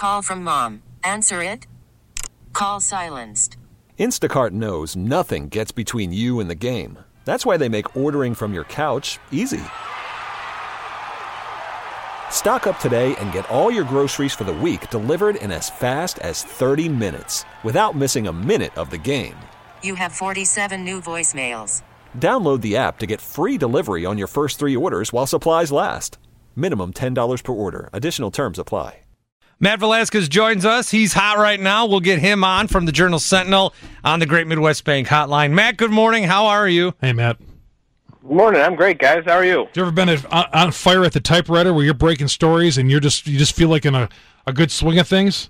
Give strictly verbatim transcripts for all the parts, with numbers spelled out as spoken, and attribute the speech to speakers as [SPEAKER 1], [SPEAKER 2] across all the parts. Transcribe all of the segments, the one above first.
[SPEAKER 1] Call from mom. Answer it. Call silenced.
[SPEAKER 2] Instacart knows nothing gets between you and the game. That's why they make ordering from your couch easy. Stock up today and get all your groceries for the week delivered in as fast as thirty minutes without missing a minute of the game.
[SPEAKER 1] You have forty-seven new voicemails.
[SPEAKER 2] Download the app to get free delivery on your first three orders while supplies last. Minimum ten dollars per order. Additional terms apply.
[SPEAKER 3] Matt Velasquez joins us. He's hot right now. We'll get him on from the Journal-Sentinel on the Great Midwest Bank Hotline. Matt, good morning. How are you?
[SPEAKER 4] Hey, Matt.
[SPEAKER 5] Good morning. I'm great, guys. How are you?
[SPEAKER 4] Have you ever been at, on, on fire at the typewriter where you're breaking stories and you're just you just feel like in a, a good swing of things?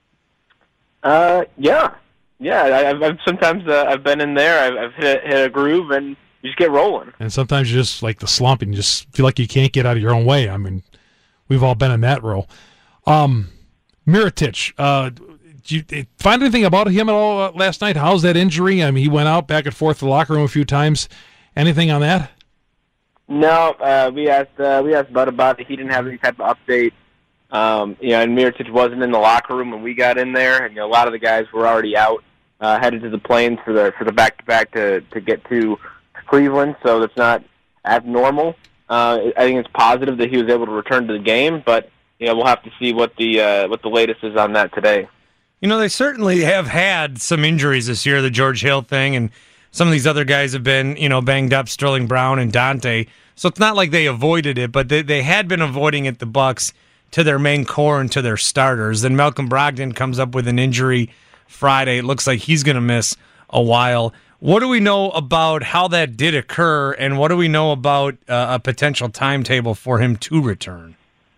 [SPEAKER 5] Uh, yeah, yeah. I, I've, I've sometimes uh, I've been in there. I've, I've hit a, hit a groove and you just get rolling.
[SPEAKER 4] And sometimes you just like the slump and you just feel like you can't get out of your own way. I mean, we've all been in that role. Um, Mirotic, uh, did you find anything about him at all uh, last night? How's that injury? I mean, he went out back and forth to the locker room a few times. Anything on that?
[SPEAKER 5] No, uh, we asked uh, we asked Bud about it. He didn't have any type of update. Um, you know, and Mirotic wasn't in the locker room when we got in there, and you know, a lot of the guys were already out, uh, headed to the planes for the for the back to back to to get to Cleveland. So that's not abnormal. Uh, I think it's positive that he was able to return to the game, but you know, we'll have to see what the uh, what the latest is on that today.
[SPEAKER 3] You know, they certainly have had some injuries this year, the George Hill thing, and some of these other guys have been, you know, banged up, Sterling Brown and Dante. So it's not like they avoided it, but they, they had been avoiding it, the Bucks, to their main core and to their starters. Then Malcolm Brogdon comes up with an injury Friday. It looks like he's going to miss a while. What do we know about how that did occur, and what do we know about uh, a potential timetable for him to return?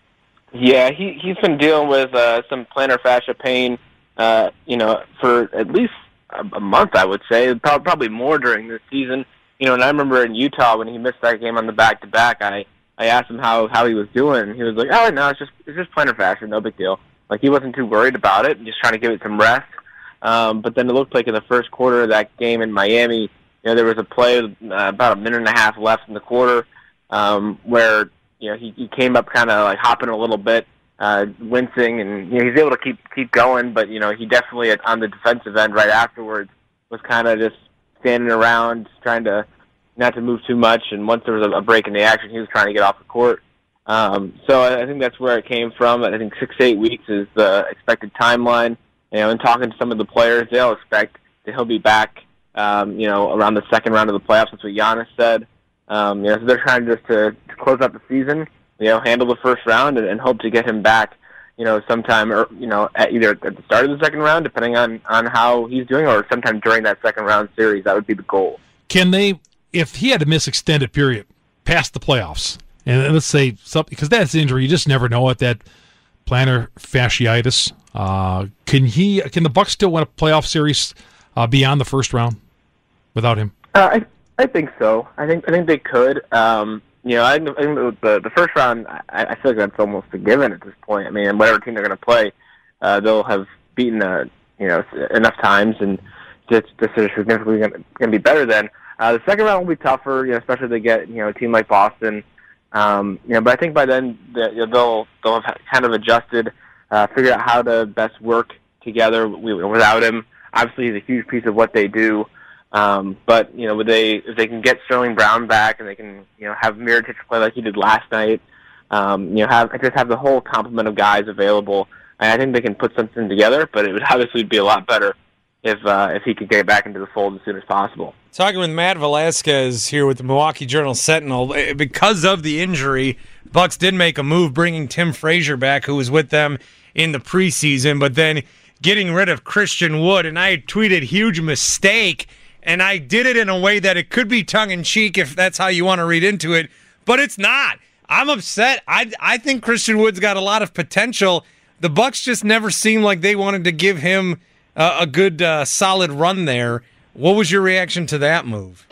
[SPEAKER 5] Yeah, he, he's been dealing with uh, some plantar fascia pain, uh, you know, for at least a, a month, I would say, probably more during this season. You know, and I remember in Utah when he missed that game on the back-to-back, I, I asked him how, how he was doing, and he was like, oh, no, it's just it's just plantar fascia, no big deal. Like, he wasn't too worried about it, just trying to give it some rest. Um, but then it looked like in the first quarter of that game in Miami, you know, there was a play uh, about a minute and a half left in the quarter um, where, you know, he, he came up kind of like hopping a little bit, uh, wincing, and you know, he's able to keep keep going. But you know, he definitely on the defensive end right afterwards was kind of just standing around, trying to not to move too much. And once there was a, a break in the action, he was trying to get off the court. Um, so I, I think that's where it came from. I think six to eight weeks is the expected timeline. You know, and talking to some of the players, they'll expect that he'll be back. Um, you know, around the second round of the playoffs. That's what Giannis said. Um, you know, so they're trying just to, to close out the season, you know, handle the first round, and, and hope to get him back, you know, sometime, or you know, at either at the start of the second round, depending on, on how he's doing, or sometime during that second round series. That would be the goal.
[SPEAKER 4] Can they, if he had to miss extended period past the playoffs, and let's say something, because that's the injury, you just never know what that plantar fasciitis. Uh, can he? Can the Bucks still win a playoff series uh, beyond the first round without him?
[SPEAKER 5] Uh, I I think so. I think I think they could. Um, you know, I think the the first round, I, I feel like that's almost a given at this point. I mean, whatever team they're going to play, uh, they'll have beaten uh, you know enough times, and just just significantly going to be better then. Uh, the second round will be tougher, you know, especially if they get you know a team like Boston. Um, you know, but I think by then they'll they'll have kind of adjusted, uh, figured out how to best work together without him. Obviously, he's a huge piece of what they do. Um, but you know, would they if they can get Sterling Brown back and they can you know have Mirotic play like he did last night, um, you know, have just have the whole complement of guys available. And I think they can put something together. But it would obviously be a lot better if uh, if he could get back into the fold as soon as possible.
[SPEAKER 3] Talking with Matt Velasquez here with the Milwaukee Journal-Sentinel. Because of the injury, Bucks did make a move bringing Tim Frazier back, who was with them in the preseason, but then getting rid of Christian Wood. And I tweeted, huge mistake, and I did it in a way that it could be tongue-in-cheek if that's how you want to read into it, but it's not. I'm upset. I, I think Christian Wood's got a lot of potential. The Bucks just never seemed like they wanted to give him uh, a good, uh, solid run there. What was your reaction to that move?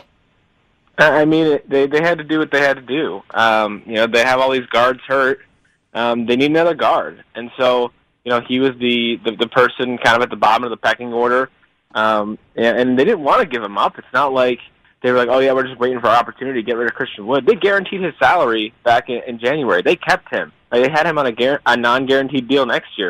[SPEAKER 5] I mean, they they had to do what they had to do. Um, you know, they have all these guards hurt. Um, they need another guard, and so you know he was the, the the person kind of at the bottom of the pecking order. Um, and, and they didn't want to give him up. It's not like they were like, oh yeah, we're just waiting for our opportunity to get rid of Christian Wood. They guaranteed his salary back in, in January. They kept him. Like, they had him on a, gar- a non-guaranteed deal next year.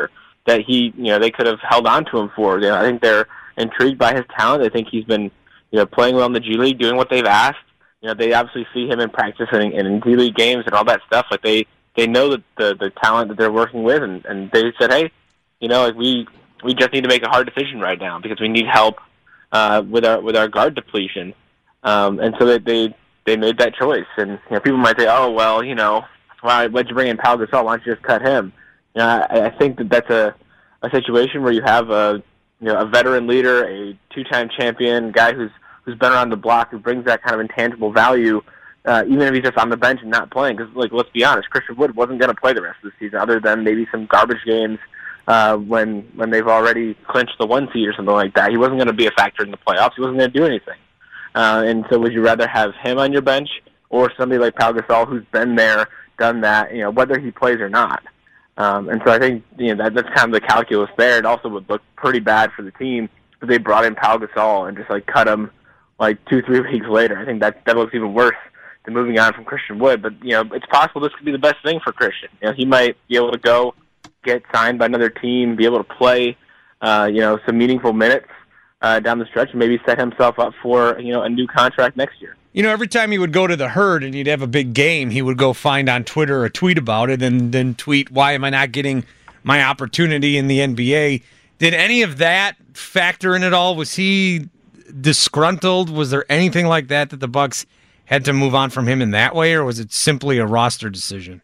[SPEAKER 5] that he, you know, they could have held on to him for. You know, I think they're intrigued by his talent. I think he's been, you know, playing well in the G League, doing what they've asked. You know, they obviously see him in practice and in, in G League games and all that stuff. Like they, they know that the the talent that they're working with, and, and they said, hey, you know, like we we just need to make a hard decision right now because we need help uh, with our with our guard depletion. Um, and so that they they made that choice. And you know, people might say, oh well, you know, why why'd you bring in Pau Gasol? Why don't you just cut him? You know, I, I think that that's a, a situation where you have a you know a veteran leader, a two-time champion, guy who's who's been around the block, who brings that kind of intangible value, uh, even if he's just on the bench and not playing. Because, like, let's be honest, Christian Wood wasn't going to play the rest of the season, other than maybe some garbage games uh, when when they've already clinched the one seed or something like that. He wasn't going to be a factor in the playoffs. He wasn't going to do anything. Uh, and so, would you rather have him on your bench or somebody like Pau Gasol, who's been there, done that, you know, whether he plays or not? Um, and so, I think you know that that's kind of the calculus there. It also would look pretty bad for the team if they brought in Pau Gasol and just like cut him like two, three weeks later. I think that that looks even worse than moving on from Christian Wood. But, you know, it's possible this could be the best thing for Christian. You know, he might be able to go get signed by another team, be able to play, uh, you know, some meaningful minutes uh, down the stretch, and maybe set himself up for, you know, a new contract next year.
[SPEAKER 3] You know, every time he would go to the Herd and he'd have a big game, he would go find on Twitter a tweet about it and then tweet, why am I not getting my opportunity in the N B A? Did any of that factor in at all? Was he disgruntled? Was there anything like that that the Bucks had to move on from him in that way, or was it simply a roster decision?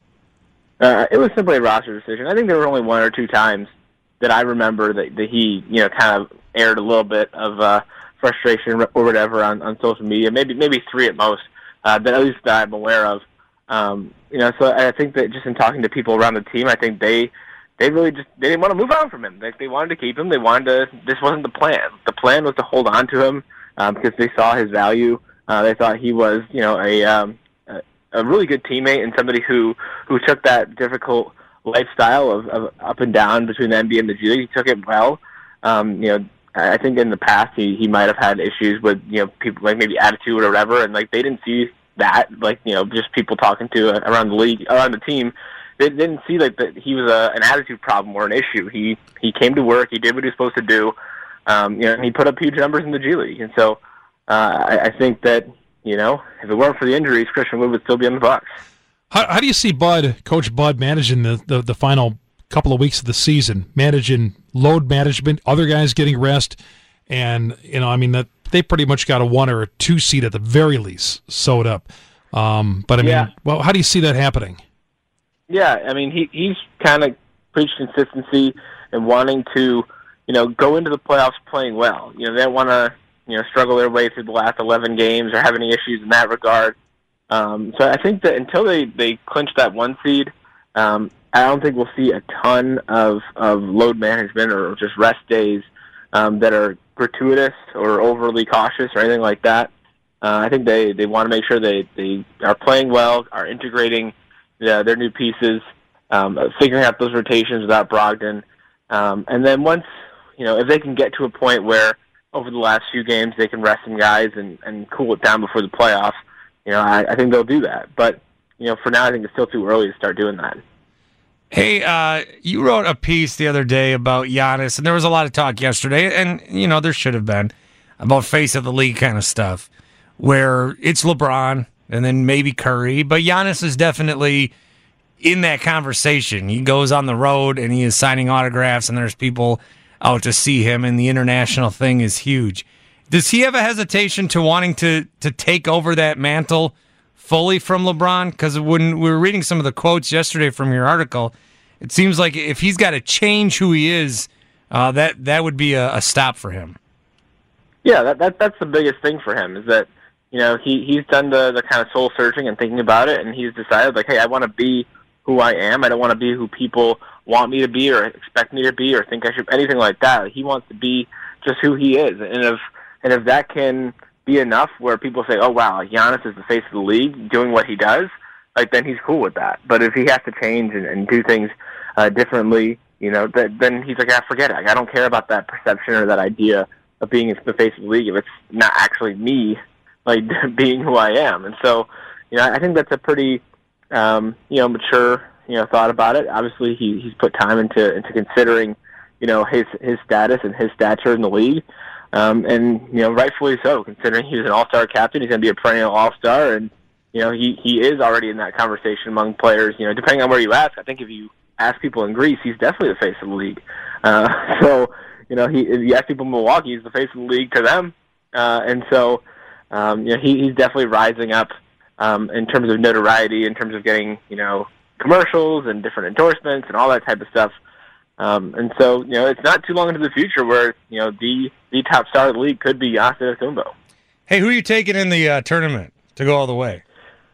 [SPEAKER 5] Uh, it was simply a roster decision. I think there were only one or two times that I remember that, that he, you know, kind of aired a little bit of uh, frustration or whatever on, on social media. Maybe maybe three at most, uh, that at least that I'm aware of. Um, you know, so I think that just in talking to people around the team, I think they they really just they didn't want to move on from him. They, they wanted to keep him. They wanted to. This wasn't the plan. The plan was to hold on to him um, because they saw his value. Uh, they thought he was, you know, a, um, a a really good teammate and somebody who who took that difficult lifestyle of, of up and down between the N B A and the G League. He took it well. Um, you know, I think in the past he he might have had issues with, you know, people like maybe attitude or whatever, and like they didn't see that. Like, you know, just people talking to uh, around the league, around the team. They didn't see like that he was a, an attitude problem or an issue. He he came to work. He did what he was supposed to do. Um, you know, and he put up huge numbers in the G League. And so uh, I, I think that, you know, if it weren't for the injuries, Christian Wood would still be on the Bucks.
[SPEAKER 4] How, how do you see Bud, Coach Bud, managing the, the, the final couple of weeks of the season, managing load management, other guys getting rest, and, you know, I mean, that they pretty much got a one or a two seed at the very least sewed up. Um, but, I mean,
[SPEAKER 5] yeah.
[SPEAKER 4] well, how do you see that happening?
[SPEAKER 5] Yeah, I mean, he he's kind of preached consistency and wanting to, you know, go into the playoffs playing well. You know, they don't want to, you know, struggle their way through the last eleven games or have any issues in that regard. Um, so I think that until they, they clinch that one seed, um, I don't think we'll see a ton of, of load management or just rest days um, that are gratuitous or overly cautious or anything like that. Uh, I think they, they want to make sure they, they are playing well, are integrating Yeah, their new pieces, um, figuring out those rotations without Brogdon. Um, and then once, you know, if they can get to a point where over the last few games they can rest some guys and, and cool it down before the playoffs, you know, I, I think they'll do that. But, you know, for now I think it's still too early to start doing that.
[SPEAKER 3] Hey, uh, you wrote a piece the other day about Giannis, and there was a lot of talk yesterday, and, you know, there should have been, about face of the league kind of stuff, where it's LeBron and then maybe Curry, but Giannis is definitely in that conversation. He goes on the road and he is signing autographs, and there's people out to see him, and the international thing is huge. Does he have a hesitation to wanting to to take over that mantle fully from LeBron? Because when we were reading some of the quotes yesterday from your article, it seems like if he's got to change who he is, uh, that that would be a, a stop for him.
[SPEAKER 5] Yeah, that, that that's the biggest thing for him, is that, you know, he, he's done the, the kind of soul searching and thinking about it, and he's decided, like, hey, I want to be who I am. I don't want to be who people want me to be or expect me to be or think I should, anything like that. He wants to be just who he is. And if and if that can be enough where people say, oh, wow, Giannis is the face of the league doing what he does, like, then he's cool with that. But if he has to change and, and do things uh, differently, you know, that, then he's like, ah, forget it. Like, I don't care about that perception or that idea of being the face of the league if it's not actually me, like, being who I am. And so, you know, I think that's a pretty, um, you know, mature, you know, thought about it. Obviously, he, he's put time into into considering you know, his his status and his stature in the league. Um, and, you know, rightfully so, considering he was an all-star captain. He's going to be a perennial all-star, and, you know, he, he is already in that conversation among players. You know, depending on where you ask, I think if you ask people in Greece, he's definitely the face of the league. Uh, so, you know, he, if you ask people in Milwaukee, he's the face of the league to them. Uh, and so, um, you know, he, he's definitely rising up um, in terms of notoriety, in terms of getting, you know, commercials and different endorsements and all that type of stuff. Um, and so, you know, it's not too long into the future where, you know, the, the top star of the league could be Giannis Antetokounmpo.
[SPEAKER 3] Hey, who are you taking in the uh, tournament to go all the way?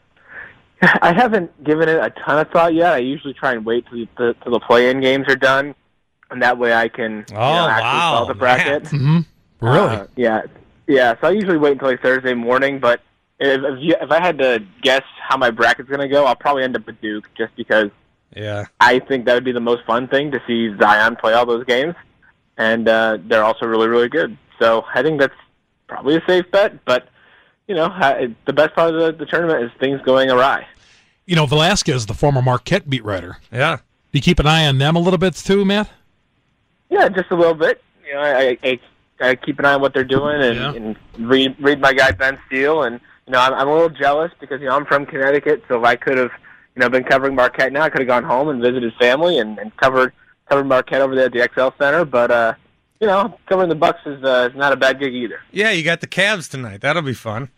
[SPEAKER 5] I haven't given it a ton of thought yet. I usually try and wait till the, till the play-in games are done, and that way I can
[SPEAKER 3] oh,
[SPEAKER 5] you know, actually
[SPEAKER 3] wow,
[SPEAKER 5] call the bracket.
[SPEAKER 4] Mm-hmm. Really?
[SPEAKER 5] Uh, yeah, yeah. So I usually wait until like Thursday morning, but if if, you, if I had to guess how my bracket's going to go, I'll probably end up with Duke, just because
[SPEAKER 3] yeah,
[SPEAKER 5] I think that would be the most fun thing to see Zion play all those games, and uh, they're also really, really good. So I think that's probably a safe bet, but you know, the best part of the, the tournament is things going awry.
[SPEAKER 4] You know, Velasquez, the former Marquette beat writer.
[SPEAKER 3] Yeah.
[SPEAKER 4] Do you keep an eye on them a little bit too, Matt?
[SPEAKER 5] Yeah, just a little bit. You know, I, I, I keep an eye on what they're doing and,
[SPEAKER 4] Yeah.
[SPEAKER 5] and read read my guy Ben Steele. And you know, I'm, I'm a little jealous because you know I'm from Connecticut, so if I could have you know been covering Marquette now, I could have gone home and visited family and, and covered covered Marquette over there at the X L Center. But uh, you know, covering the Bucks is uh, is not a bad gig either.
[SPEAKER 3] Yeah, you got the Cavs tonight. That'll be fun.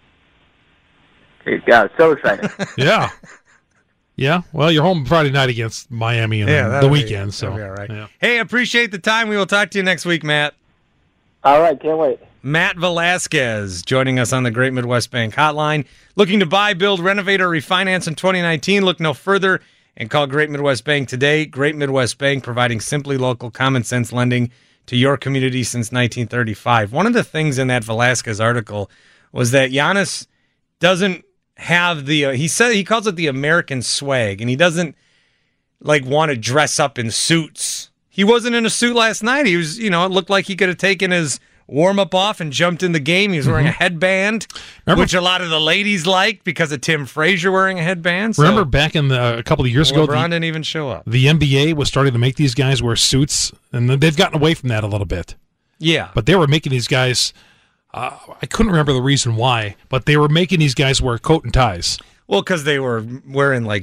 [SPEAKER 5] Yeah, it's so exciting.
[SPEAKER 4] Yeah. Yeah. Well, you're home Friday night against Miami and
[SPEAKER 3] Yeah,
[SPEAKER 4] the
[SPEAKER 3] that'll be-
[SPEAKER 4] weekend, so
[SPEAKER 3] that'll be all right.
[SPEAKER 4] yeah.
[SPEAKER 3] Hey, appreciate the time. We will talk to you next week, Matt.
[SPEAKER 5] All right, can't wait.
[SPEAKER 3] Matt Velasquez joining us on the Great Midwest Bank Hotline. Looking to buy, build, renovate, or refinance in twenty nineteen? Look no further and call Great Midwest Bank today. Great Midwest Bank, providing simply local, common sense lending to your community since nineteen thirty-five. One of the things in that Velasquez article was that Giannis doesn't have the uh, he said he calls it the American swag, and he doesn't like want to dress up in suits. He wasn't in a suit last night. He was, you know, it looked like he could have taken his warm up off and jumped in the game. He was wearing mm-hmm. a headband, remember, which a lot of the ladies liked because of Tim Frazier wearing a headband. So
[SPEAKER 4] remember back in the, a couple of years
[SPEAKER 3] LeBron
[SPEAKER 4] ago, the,
[SPEAKER 3] didn't even show up.
[SPEAKER 4] The N B A was starting to make these guys wear suits, and they've gotten away from that a little bit.
[SPEAKER 3] Yeah,
[SPEAKER 4] but they were making these guys. Uh, I couldn't remember the reason why, but they were making these guys wear coat and ties.
[SPEAKER 3] Well, because they were wearing, like,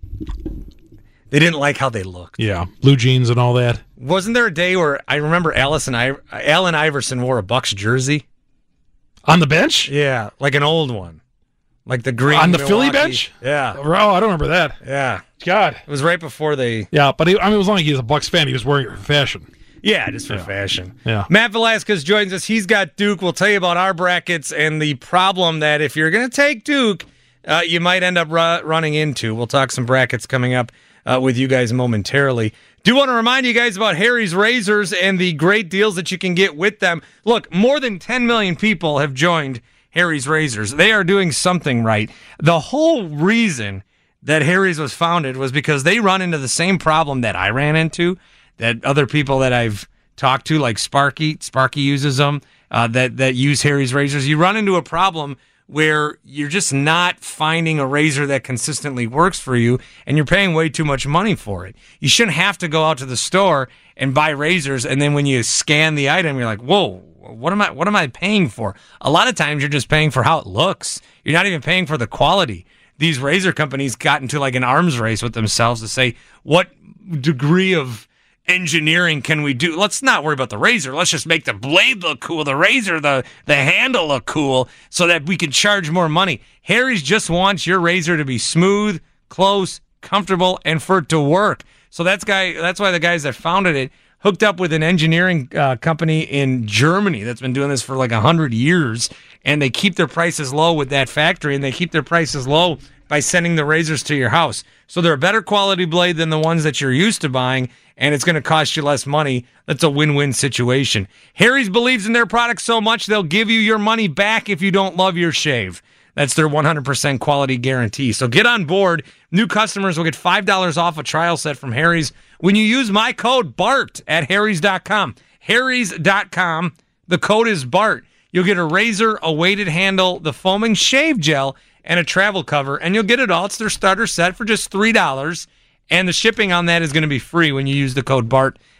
[SPEAKER 3] they didn't like how they looked.
[SPEAKER 4] Yeah, blue jeans and all that.
[SPEAKER 3] Wasn't there a day where I remember Allison, I- Allen Iverson wore a Bucks jersey?
[SPEAKER 4] On the bench?
[SPEAKER 3] Yeah, like an old one. Like the green.
[SPEAKER 4] On the
[SPEAKER 3] Milwaukee.
[SPEAKER 4] Philly bench?
[SPEAKER 3] Yeah.
[SPEAKER 4] Oh, I don't remember that.
[SPEAKER 3] Yeah.
[SPEAKER 4] God.
[SPEAKER 3] It was right before they...
[SPEAKER 4] Yeah, but he, I mean, it was like he was a Bucks fan. He was wearing it for fashion.
[SPEAKER 3] Yeah, just for
[SPEAKER 4] yeah.
[SPEAKER 3] fashion.
[SPEAKER 4] Yeah.
[SPEAKER 3] Matt Velasquez joins us. He's got Duke. We'll tell you about our brackets and the problem that if you're going to take Duke, uh, you might end up ru- running into. We'll talk some brackets coming up uh, with you guys momentarily. Do want to remind you guys about Harry's Razors and the great deals that you can get with them. Look, more than ten million people have joined Harry's Razors. They are doing something right. The whole reason that Harry's was founded was because they run into the same problem that I ran into, that other people that I've talked to, like Sparky, Sparky uses them, uh, that, that use Harry's Razors. You run into a problem where you're just not finding a razor that consistently works for you, and you're paying way too much money for it. You shouldn't have to go out to the store and buy razors, and then when you scan the item, you're like, whoa, what am I, what am I paying for? A lot of times you're just paying for how it looks. You're not even paying for the quality. These razor companies got into like an arms race with themselves to say, what degree of engineering can we do? Let's not worry about the razor. Let's just make the blade look cool, the razor, the, the handle look cool, so that we can charge more money. Harry's just wants your razor to be smooth, close, comfortable, and for it to work. So that's guy. That's why the guys that founded it hooked up with an engineering uh, company in Germany that's been doing this for like one hundred years, and they keep their prices low with that factory, and they keep their prices low by sending the razors to your house. So they're a better quality blade than the ones that you're used to buying, and it's going to cost you less money. That's a win-win situation. Harry's believes in their products so much they'll give you your money back if you don't love your shave. That's their one hundred percent quality guarantee. So get on board. New customers will get five dollars off a trial set from Harry's when you use my code BART at harrys dot com. harrys dot com. The code is BART. You'll get a razor, a weighted handle, the foaming shave gel, and a travel cover, and you'll get it all. It's their starter set for just three dollars, and the shipping on that is going to be free when you use the code BART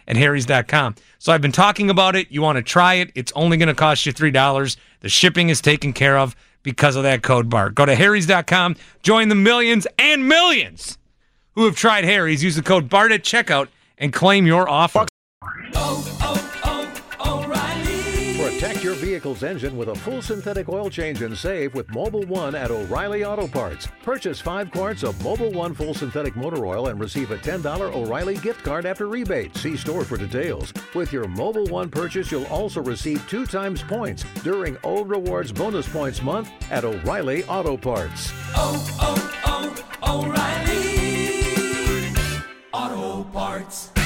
[SPEAKER 3] at harrys dot com. So I've been talking about it. You want to try it. It's only going to cost you three dollars. The shipping is taken care of because of that code Bart. Go to harrys dot com. Join the millions and millions who have tried Harry's. Use the code Bart at checkout and claim your offer.
[SPEAKER 6] Oh, oh, oh, O'Reilly.
[SPEAKER 7] Protect your vehicle's engine with a full synthetic oil change and save with Mobil one at O'Reilly Auto Parts. Purchase five quarts of Mobil one full synthetic motor oil and receive a ten dollars O'Reilly gift card after rebate. See store for details. With your Mobil one purchase, you'll also receive two times points during O Rewards Bonus Points Month at O'Reilly Auto Parts.
[SPEAKER 6] Oh, oh, oh, O'Reilly Auto Parts.